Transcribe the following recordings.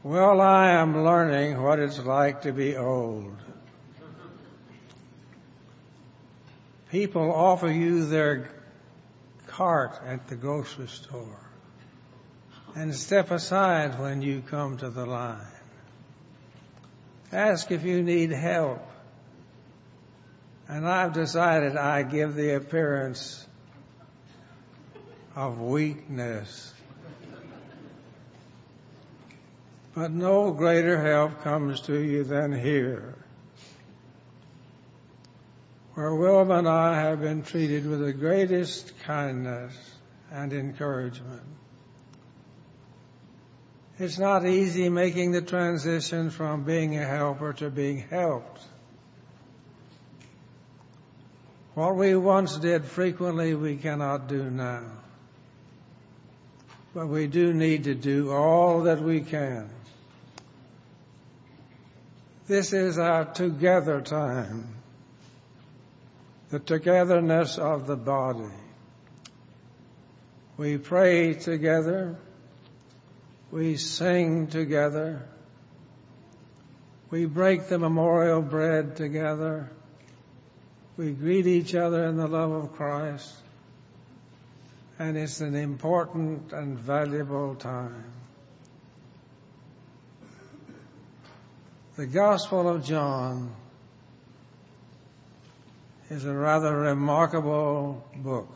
Well, I am learning what it's like to be old. People offer you their cart at the grocery store and step aside when you come to the line. Ask if you need help. And I've decided I give the appearance of weakness. But no greater help comes to you than here, where Wilma and I have been treated with the greatest kindness and encouragement. It's not easy making the transition from being a helper to being helped. What we once did frequently, we cannot do now. But we do need to do all that we can. This is our together time, the togetherness of the body. We pray together, we sing together, we break the memorial bread together, we greet each other in the love of Christ, and it's an important and valuable time. The Gospel of John is a rather remarkable book.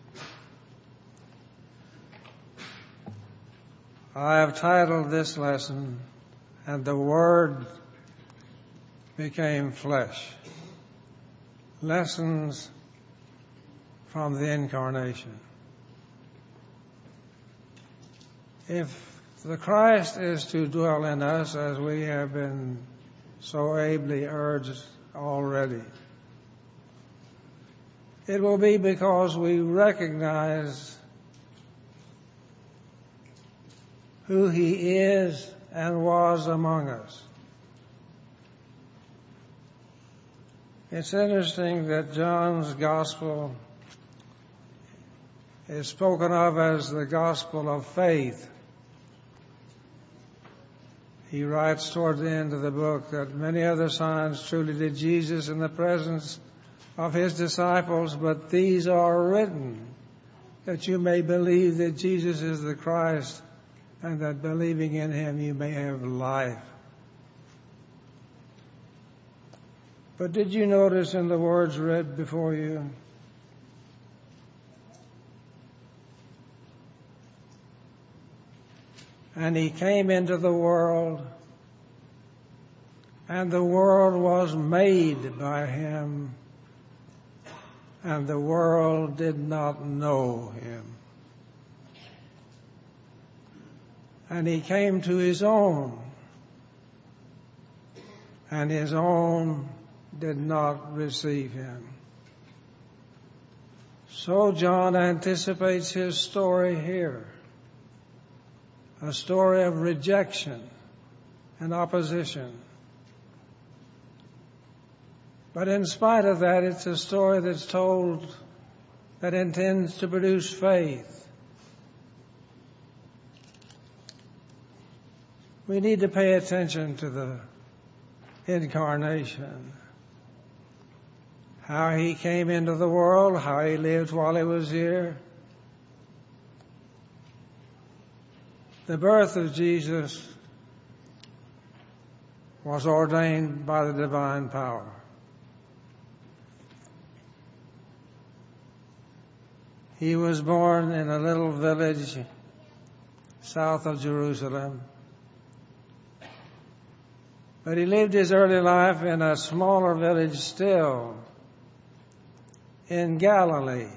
I have titled this lesson, "And the Word Became Flesh." Lessons from the Incarnation. If the Christ is to dwell in us, as we have been so ably urged already, it will be because we recognize who He is and was among us. It's interesting that John's Gospel is spoken of as the Gospel of faith. He writes toward the end of the book that many other signs truly did Jesus in the presence of His disciples, but these are written that you may believe that Jesus is the Christ, and that believing in Him you may have life. But did you notice in the words read before you, and He came into the world, and the world was made by Him, and the world did not know Him. And He came to His own, and His own did not receive Him. So John anticipates his story here. A story of rejection and opposition. But in spite of that, it's a story that's told that intends to produce faith. We need to pay attention to the Incarnation. How He came into the world, how He lived while He was here. The birth of Jesus was ordained by the divine power. He was born in a little village south of Jerusalem. But He lived His early life in a smaller village still, in Galilee.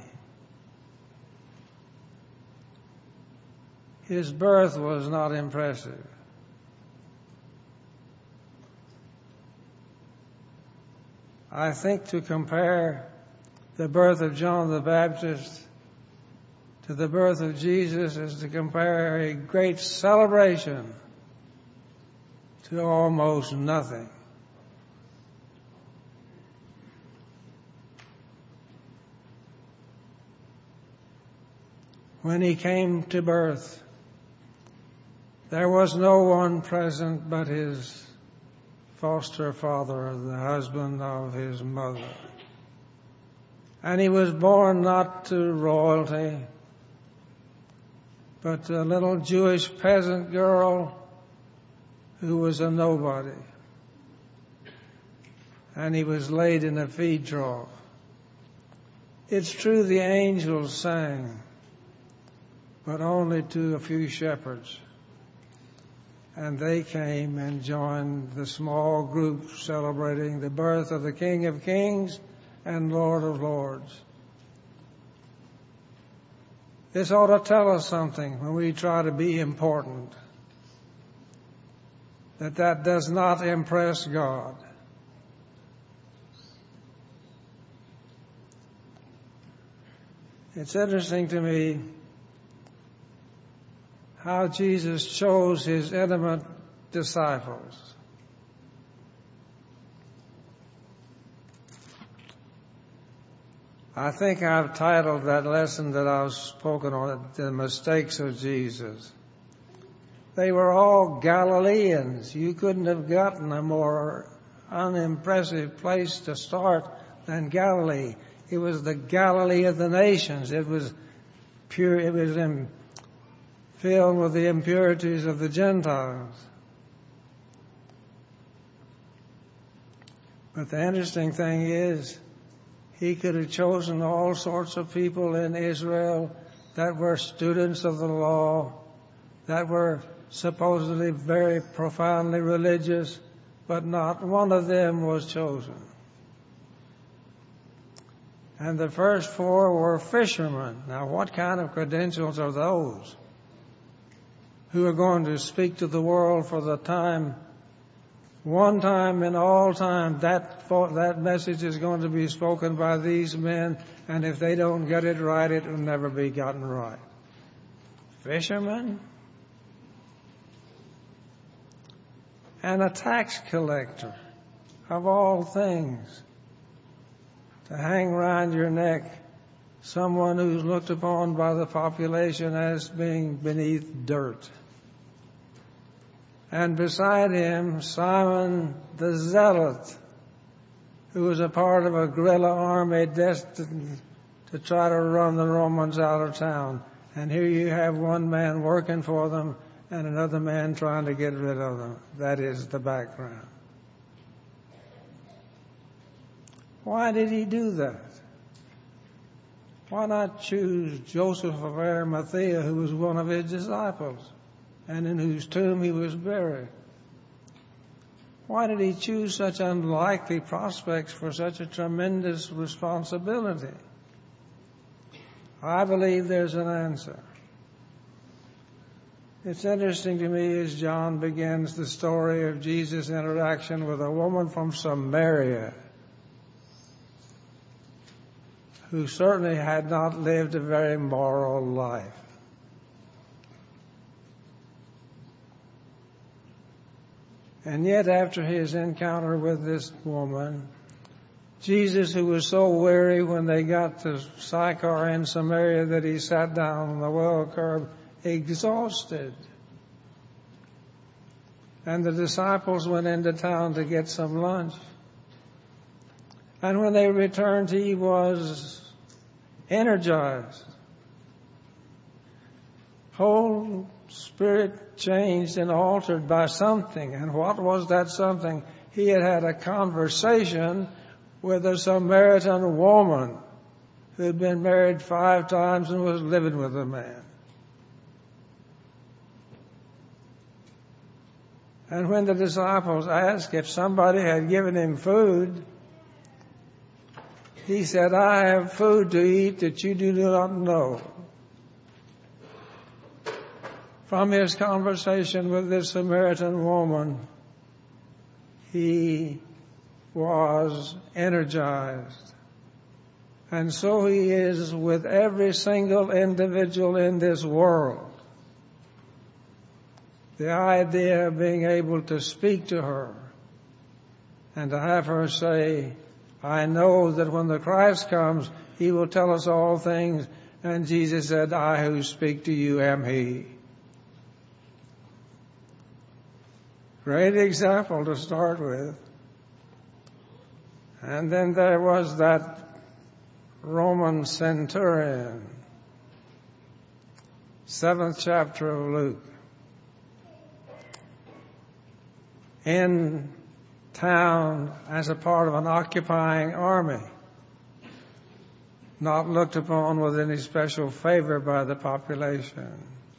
His birth was not impressive. I think to compare the birth of John the Baptist to the birth of Jesus is to compare a great celebration to almost nothing. When He came to birth, There was no one present but his foster father, the husband of his mother. And he was born not to royalty, but to a little Jewish peasant girl who was a nobody. And he was laid in a feed trough. It's true the angels sang, but only to a few shepherds. And they came and joined the small group celebrating the birth of the King of Kings and Lord of Lords. This ought to tell us something when we try to be important, that does not impress God. It's interesting to me how Jesus chose his intimate disciples. I think I've titled that lesson that I've spoken on, The Mistakes of Jesus. They were all Galileans. You couldn't have gotten a more unimpressive place to start than Galilee. It was the Galilee of the nations. It was pure. It was filled with the impurities of the Gentiles. But the interesting thing is, he could have chosen all sorts of people in Israel that were students of the law, that were supposedly very profoundly religious, but not one of them was chosen. And the first four were fishermen. Now, what kind of credentials are those? Who are going to speak to the world for the time, one time in all time, that message is going to be spoken by these men, and if they don't get it right, it will never be gotten right. Fishermen? And a tax collector, of all things, to hang around your neck, someone who's looked upon by the population as being beneath dirt. And beside him, Simon the Zealot, who was a part of a guerrilla army destined to try to run the Romans out of town. And here you have one man working for them and another man trying to get rid of them. That is the background. Why did he do that? Why not choose Joseph of Arimathea, who was one of his disciples, and in whose tomb he was buried? Why did he choose such unlikely prospects for such a tremendous responsibility? I believe there's an answer. It's interesting to me as John begins the story of Jesus' interaction with a woman from Samaria, who certainly had not lived a very moral life. And yet, after his encounter with this woman, Jesus, who was so weary when they got to Sychar in Samaria that he sat down on the well curb, exhausted. And the disciples went into town to get some lunch. And when they returned, he was energized. Whole spirit changed and altered by something. And what was that something? He had had a conversation with a Samaritan woman who had been married 5 times and was living with a man. And when the disciples asked if somebody had given him food, he said, I have food to eat that you do not know. From his conversation with this Samaritan woman, he was energized. And so he is with every single individual in this world. The idea of being able to speak to her and to have her say, I know that when the Christ comes, he will tell us all things. And Jesus said, I who speak to you am he. Great example to start with. And then there was that Roman centurion, 7th chapter of Luke. In town as a part of an occupying army, not looked upon with any special favor by the population.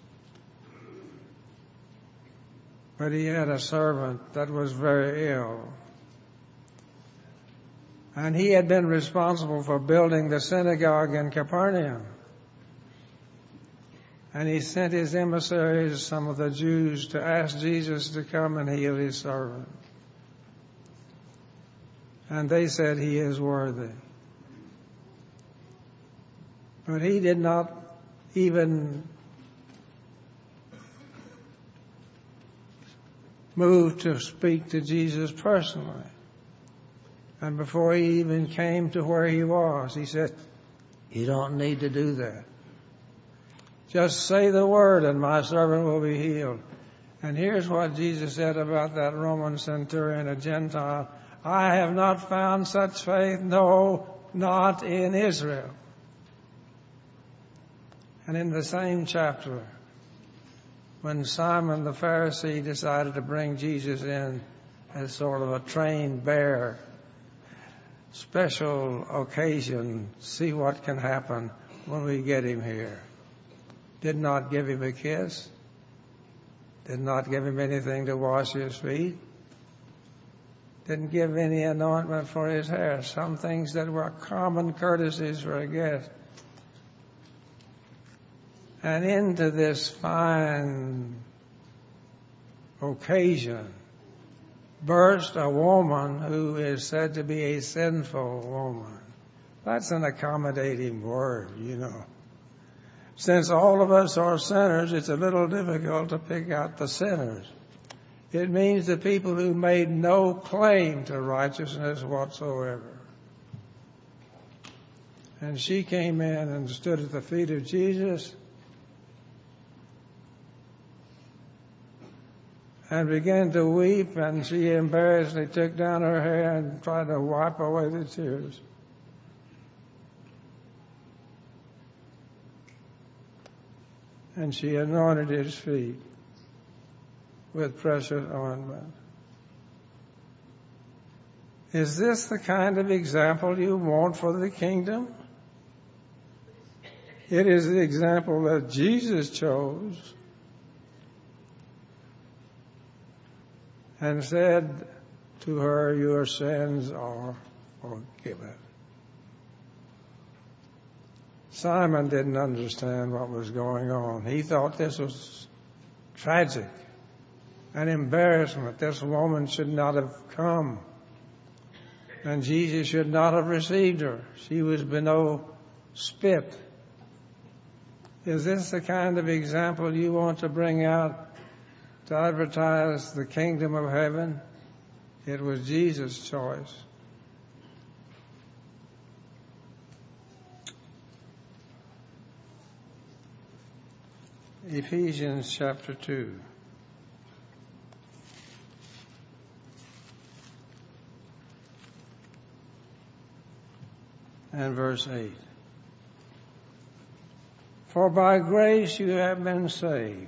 But he had a servant that was very ill. And he had been responsible for building the synagogue in Capernaum. And he sent his emissaries, some of the Jews, to ask Jesus to come and heal his servant. And they said, he is worthy. But he did not even move to speak to Jesus personally. And before he even came to where he was, he said, you don't need to do that. Just say the word and my servant will be healed. And here's what Jesus said about that Roman centurion, a Gentile. I have not found such faith, no, not in Israel. And in the same chapter, when Simon the Pharisee decided to bring Jesus in as sort of a trained bear, special occasion, see what can happen when we get him here. Did not give him a kiss. Did not give him anything to wash his feet. Didn't give any anointment for his hair. Some things that were common courtesies for a guest. And into this fine occasion burst a woman who is said to be a sinful woman. That's an accommodating word, you know. Since all of us are sinners, it's a little difficult to pick out the sinners. It means the people who made no claim to righteousness whatsoever. And she came in and stood at the feet of Jesus and began to weep, and she embarrassedly took down her hair and tried to wipe away the tears. And she anointed his feet with precious ointment. Is this the kind of example you want for the kingdom? It is the example that Jesus chose and said to her, your sins are forgiven. Simon didn't understand what was going on. He thought this was tragic, an embarrassment. This woman should not have come, and Jesus should not have received her. She was below spit. Is this the kind of example you want to bring out to advertise the kingdom of heaven? It was Jesus' choice. Ephesians chapter 2. And verse 8. For by grace you have been saved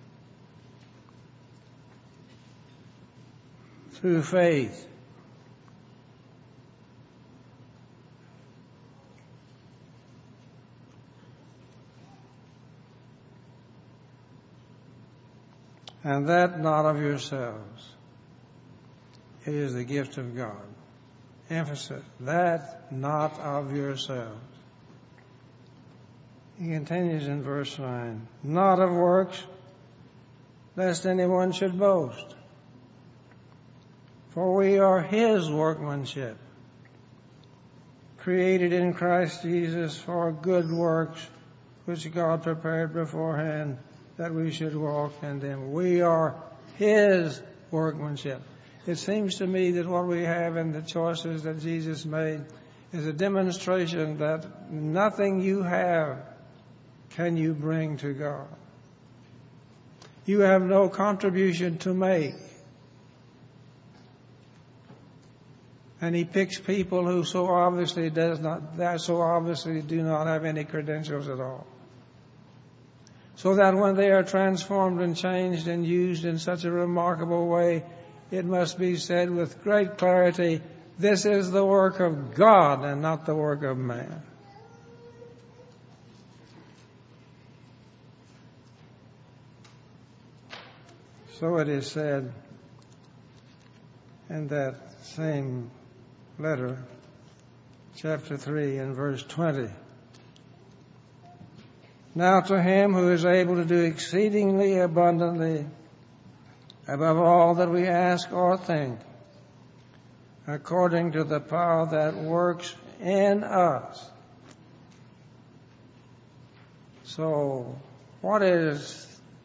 through faith. And that not of yourselves. It is the gift of God. Emphasis, that not of yourselves. He continues in verse 9. Not of works, lest anyone should boast. For we are his workmanship, created in Christ Jesus for good works, which God prepared beforehand that we should walk in them. We are his workmanship. It seems to me that what we have in the choices that Jesus made is a demonstration that nothing you have can you bring to God. You have no contribution to make. And he picks people who so obviously do not have any credentials at all. So that when they are transformed and changed and used in such a remarkable way, it must be said with great clarity, this is the work of God and not the work of man. So it is said in that same letter, chapter 3 and verse 20. Now to him who is able to do exceedingly abundantly above all that we ask or think, according to the power that works in us. So, what is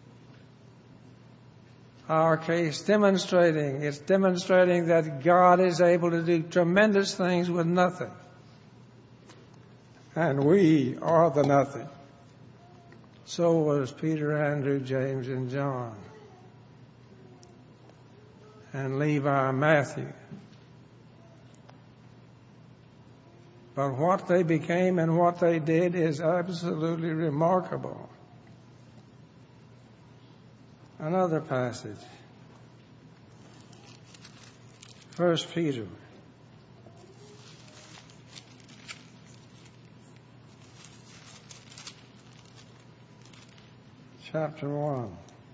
our case demonstrating? It's demonstrating that God is able to do tremendous things with nothing. And we are the nothing. So was Peter, Andrew, James, and John. And Levi, Matthew. But what they became and what they did is absolutely remarkable. Another passage. 1 Peter. Chapter 1.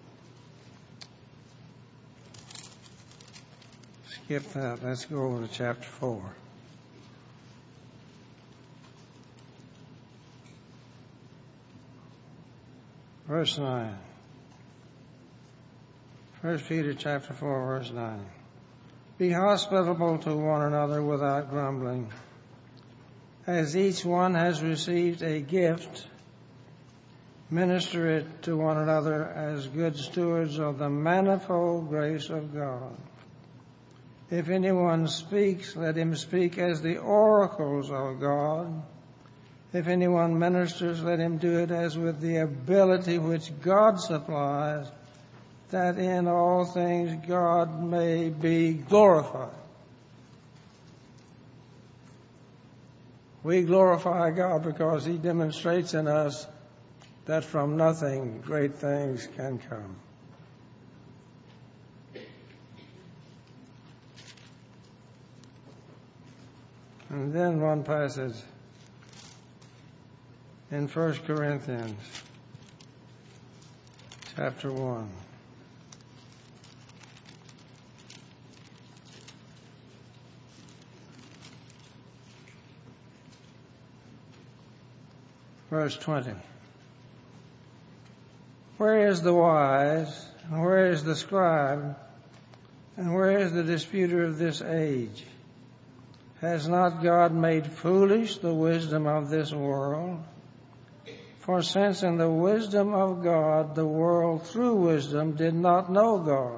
Skip that. Let's go over to chapter 4. Verse 9. 1 Peter chapter 4, verse 9. Be hospitable to one another without grumbling. As each one has received a gift, minister it to one another as good stewards of the manifold grace of God. If anyone speaks, let him speak as the oracles of God. If anyone ministers, let him do it as with the ability which God supplies, that in all things God may be glorified. We glorify God because He demonstrates in us that from nothing great things can come. And then one passage in 1 Corinthians chapter 1. Verse 20. Where is the wise, and where is the scribe, and where is the disputer of this age? Has not God made foolish the wisdom of this world? For since in the wisdom of God, the world through wisdom did not know God,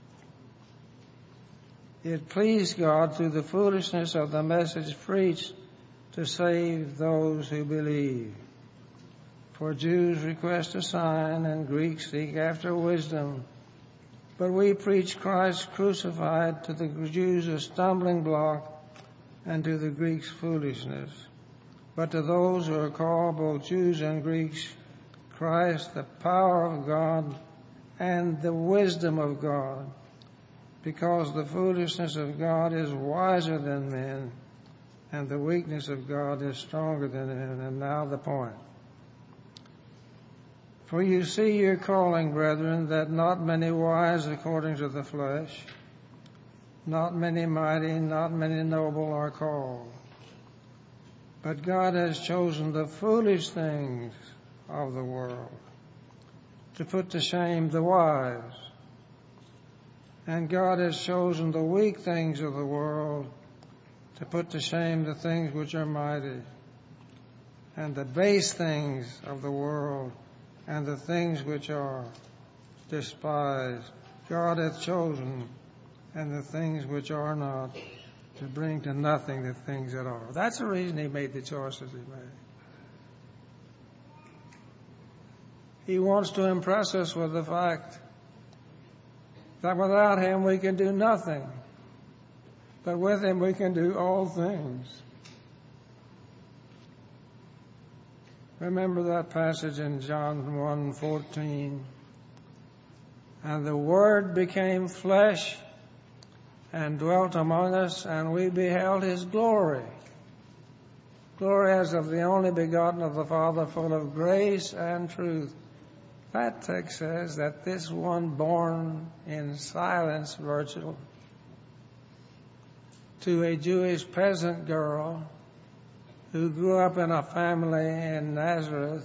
it pleased God through the foolishness of the message preached to save those who believe. For Jews request a sign, and Greeks seek after wisdom. But we preach Christ crucified, to the Jews a stumbling block, and to the Greeks foolishness. But to those who are called, both Jews and Greeks, Christ, the power of God and the wisdom of God, because the foolishness of God is wiser than men, and the weakness of God is stronger than men. And now the point. For you see your calling, brethren, that not many wise according to the flesh, not many mighty, not many noble are called. But God has chosen the foolish things of the world to put to shame the wise. And God has chosen the weak things of the world to put to shame the things which are mighty, and the base things of the world, and the things which are despised, God hath chosen, and the things which are not, to bring to nothing the things that are. That's the reason He made the choices He made. He wants to impress us with the fact that without Him we can do nothing. but with him we can do all things. Remember that passage in John 1:14. And the Word became flesh and dwelt among us, and we beheld his glory. Glory as of the only begotten of the Father, full of grace and truth. That text says that this one born in silence virtually to a Jewish peasant girl who grew up in a family in Nazareth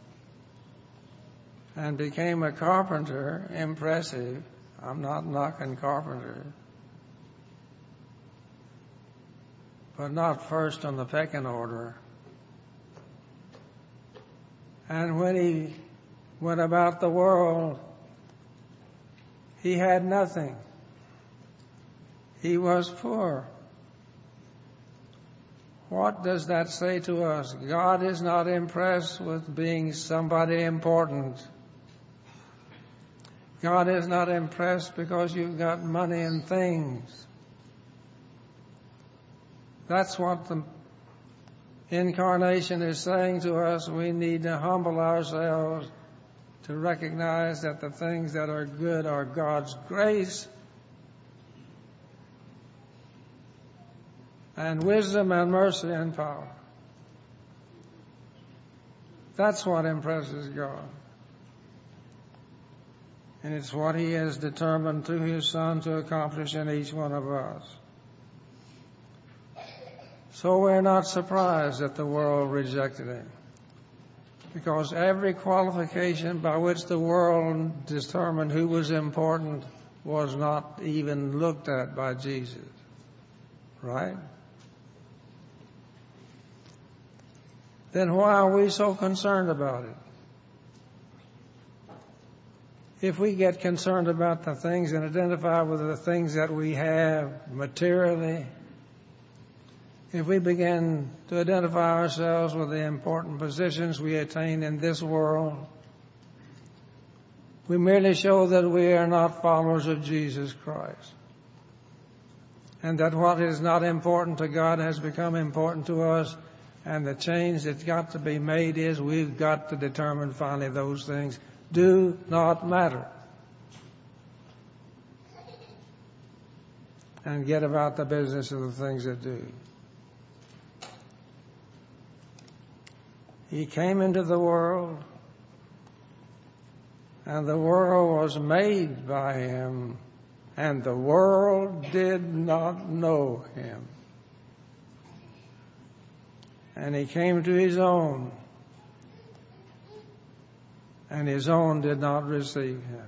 and became a carpenter, impressive. I'm not knocking carpenter, but not first on the pecking order. And when he went about the world, he had nothing. He was poor. What does that say to us? God is not impressed with being somebody important. God is not impressed because you've got money and things. That's what the incarnation is saying to us. We need to humble ourselves to recognize that the things that are good are God's grace and wisdom and mercy and power. That's what impresses God. And it's what he has determined through his Son to accomplish in each one of us. So we're not surprised that the world rejected him, because every qualification by which the world determined who was important was not even looked at by Jesus. Right? Then why are we so concerned about it? If we get concerned about the things and identify with the things that we have materially, if we begin to identify ourselves with the important positions we attain in this world, we merely show that we are not followers of Jesus Christ, and that what is not important to God has become important to us, and the change that's got to be made is we've got to determine finally those things do not matter, and get about the business of the things that do. He came into the world, and the world was made by him, and the world did not know him. And he came to his own, and his own did not receive him.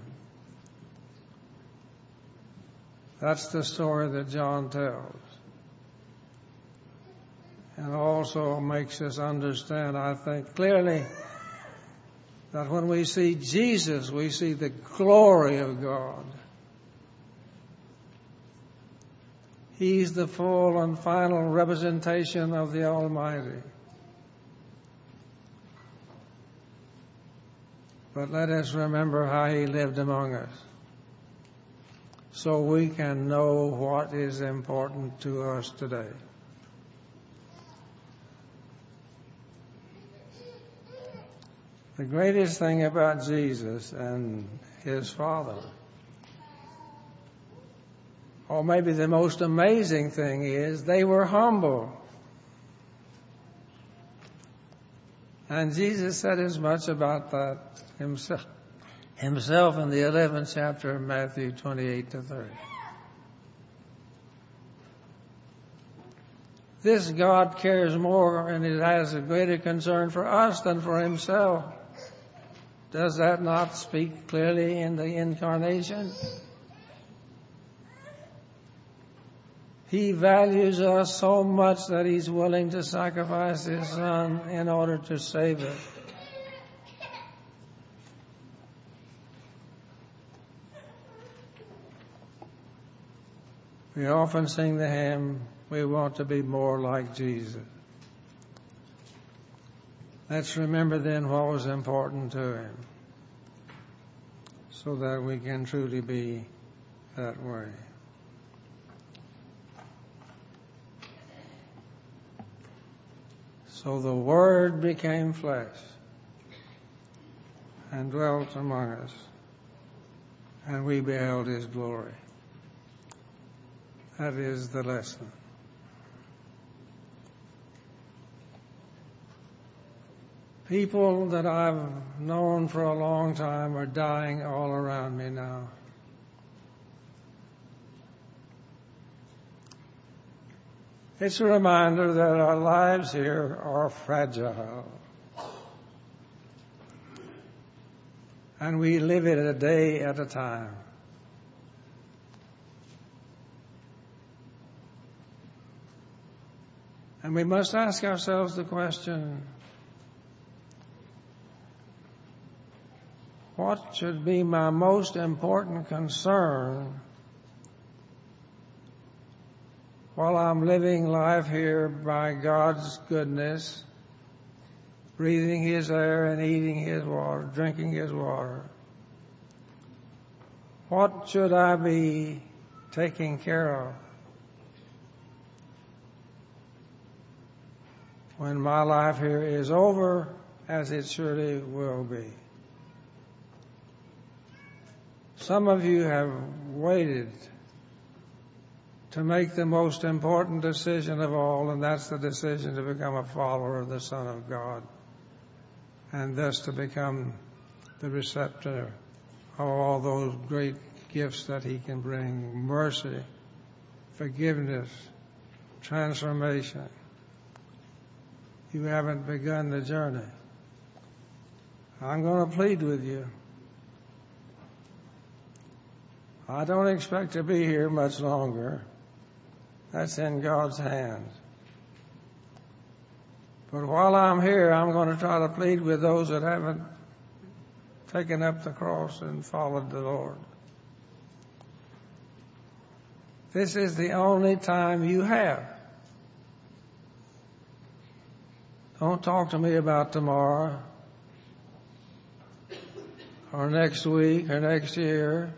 That's the story that John tells. And also makes us understand, I think, clearly that when we see Jesus, we see the glory of God. He's the full and final representation of the Almighty. But let us remember how he lived among us, so we can know what is important to us today. The greatest thing about Jesus and his Father, or maybe the most amazing thing, is they were humble. And Jesus said as much about that himself in the 11th chapter of Matthew 28-30. This God cares more and it has a greater concern for us than for himself. Does that not speak clearly in the incarnation? He values us so much that he's willing to sacrifice his Son in order to save us. We often sing the hymn, we want to be more like Jesus. Let's remember then what was important to him, so that we can truly be that way. So the Word became flesh and dwelt among us, and we beheld His glory. That is the lesson. People that I've known for a long time are dying all around me now. It's a reminder that our lives here are fragile. And we live it a day at a time. And we must ask ourselves the question, what should be my most important concern while I'm living life here by God's goodness, breathing His air and eating His water, drinking His water? What should I be taking care of when my life here is over, as it surely will be? Some of you have waited to make the most important decision of all, and that's the decision to become a follower of the Son of God, and thus to become the receptor of all those great gifts that He can bring: mercy, forgiveness, transformation. You haven't begun the journey. I'm going to plead with you. I don't expect to be here much longer. That's in God's hands. But while I'm here, I'm going to try to plead with those that haven't taken up the cross and followed the Lord. This is the only time you have. Don't talk to me about tomorrow or next week or next year.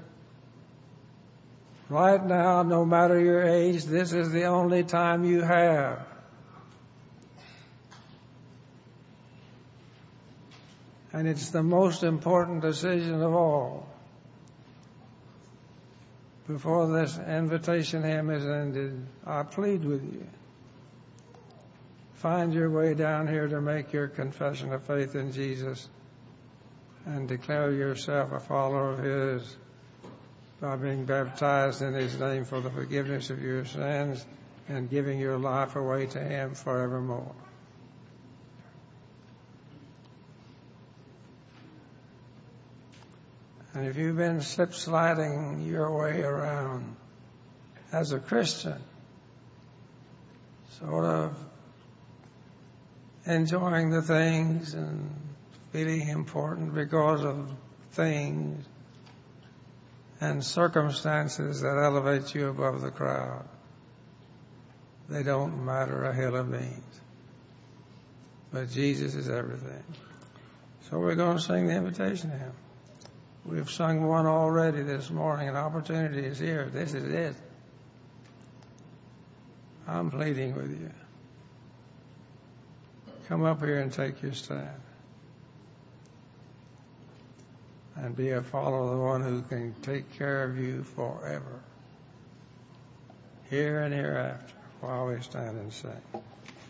Right now, no matter your age, this is the only time you have. And it's the most important decision of all. Before this invitation hymn is ended, I plead with you. Find your way down here to make your confession of faith in Jesus and declare yourself a follower of His by being baptized in His name for the forgiveness of your sins and giving your life away to Him forevermore. And if you've been slip-sliding your way around as a Christian, sort of enjoying the things and feeling important because of things and circumstances that elevate you above the crowd, they don't matter a hill of beans. But Jesus is everything. So we're going to sing the invitation hymn. We've sung one already this morning. An opportunity is here. This is it. I'm pleading with you. Come up here and take your stand. And be a follower of the one who can take care of you forever. Here and hereafter, while we stand and sing.